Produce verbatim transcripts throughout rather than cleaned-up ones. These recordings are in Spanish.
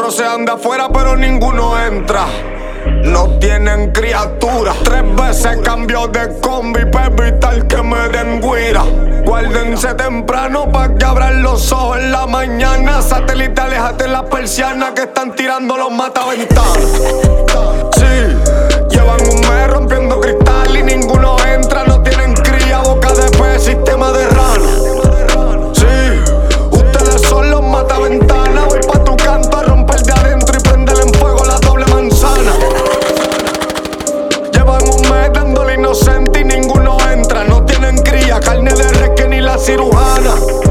cuatro sean de afuera, pero ninguno entra. No tienen criatura. Tres veces cambio de combi para evitar que me den guira. Guárdense temprano pa' que abran los ojos en la mañana. Satélite, aléjate de las persianas que están tirando los mataventanas. Sí, llevan un mes rompiendo cristal y ninguno entra. No tienen cría, boca de pez, sistema de rana. Sí, ustedes son los mataventanas. Voy pa' tu canto a romper de adentro y prenderle en fuego la doble manzana. Llevan un mes dándole inocente y ninguno entra. No tienen cría, carne de res que ni la cirujana.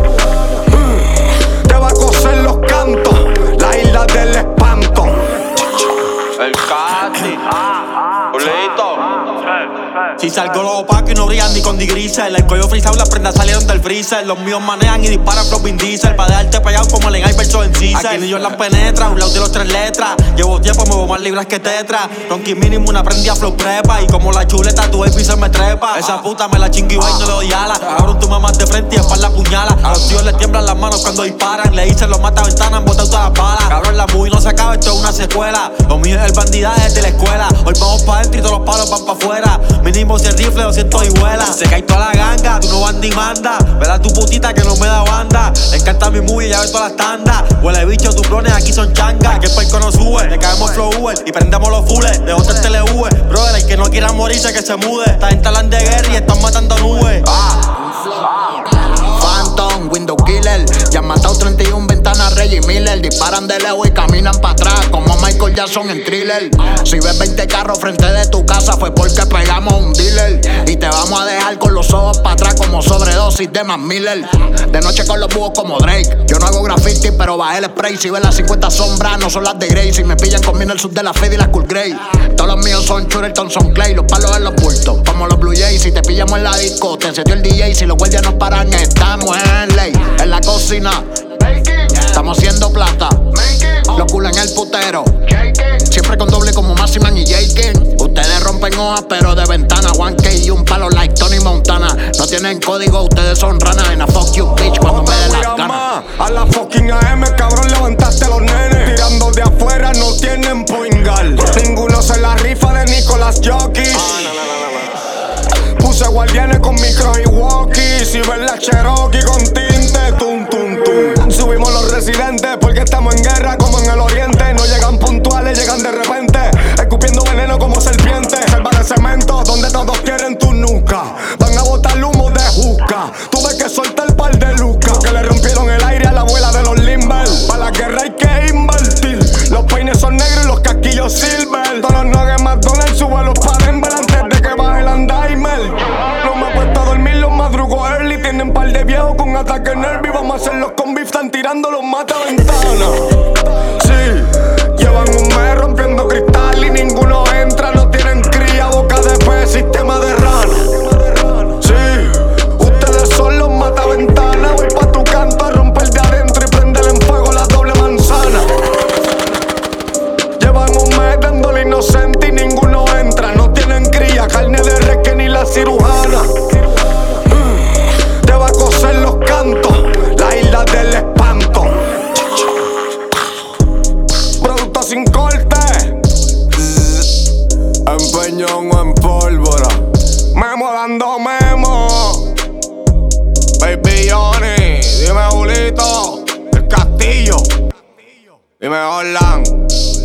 Te va a coser los cantos, la isla del espanto. El Cati, Julito. Si salgo los opacos y no brillan ni con digriser. El cuello frisado y las prendas salieron del freezer. Los míos manejan y disparan flow Vin Diesel. Pa' dejarte pegado como el en verso en Caesar. Aquí ni yo las penetra, un lado de los tres letras. Llevo tiempo, muevo más libras que tetra. Ronqui mínimo una prendía flow prepa. Y como la chuleta tu baby se me trepa. Esa puta me la chingue y no le doy ala. Cabrón tu mamá de frente y espalda puñala. A los tíos les tiemblan las manos cuando disparan. Le hice los mata ventanas, han botado todas las balas. Cabrón la movie no se acaba, esto es una secuela. Lo mío es el bandidaje de la escuela. Hoy vamos pa' dentro y todos los palos van pa' afuera. Mínimo cien rifles, doscientos y vuela. Se cae toda la ganga, tú no banda y manda. Verá tu putita que no me da banda. Le encanta mi movie, ya ve todas las tandas. Huele bicho, tus clones aquí son changas. Que el perco no sube, le caemos flow Uber y prendemos los fulles. De otra T L V, brother, el que no quiera morirse que se mude. Esta gente hablan de guerra y están matando nubes. Ah. Phantom, Window Killer. Ya han matado treinta y una ventanas, Reggie Miller. Disparan de lejos y caminan para atrás como Michael Jackson en Thriller. Si ves veinte carros frente de tu casa fue porque pegamos un dealer. Y te vamos a dejar con los ojos para atrás como sobredosis de Mac Miller. De noche con los búhos como Drake. Yo no hago graffiti pero bajé el spray. Si ves las cincuenta sombras no son las de Grey. Si me pillan combino el sud de la Fed y la Cool Grey. Todos los míos son Churelton, son Clay. Los palos en los bultos como los Blue Jays. Si te pillamos en la disco te setió el D J. Si los guardias nos paran estamos en ley. En la cocina estamos haciendo plata. Los culos en el putero. Siempre con doble como Massiman y Jaken. Ustedes rompen hojas pero de ventana. one K y un palo like Tony Montana. No tienen código, ustedes son ranas. En a fuck you bitch cuando me den las ganas. A la fucking A M, cabrón, levantaste a los nenes. Tirando de afuera, no tienen poingal. Ninguno se la rifa de Nicolas Jockey. Puse guardianes con micro y walkie. Si ves la Cherokee con tinte, tum, tum, tum. Subimos los residentes porque estamos en guerra como en el oriente. No llegan puntuales, llegan de repente. Escupiendo veneno como serpientes. Selva de cemento donde todos quieren tu nuca. Van a botar humo de juca. Tuve que soltar el par de lucas que le rompieron el aire a la abuela de los Limber. Para la guerra hay que invertir. Los peines son negros y los casquillos silver. Todos los nuggets McDonald's subo los pa' Denver antes de que baje el Andaimer. No me he puesto a dormir, los madrugos early. Tienen par de viejos con ataque nervio. Vamos a hacerlos con beef, están tirando los mataventanas. Sí, llevan un mes rompiendo cristal y ninguno entra. No tienen cría, boca de pez, sistema de rana. Sí, ustedes son los mataventanas. Voy pa' tu canto a romper de adentro y prenderle en fuego la doble manzana. Llevan un mes dándole inocente y ninguno entra. No tienen cría, carne de res que ni la cirujana. Te va a coser los cantos, la isla del espanto. Producto sin corte, empeñón o en pólvora. Memo dando memo. Baby Johnny, dime Julito, el Castillo. Dime Orlan.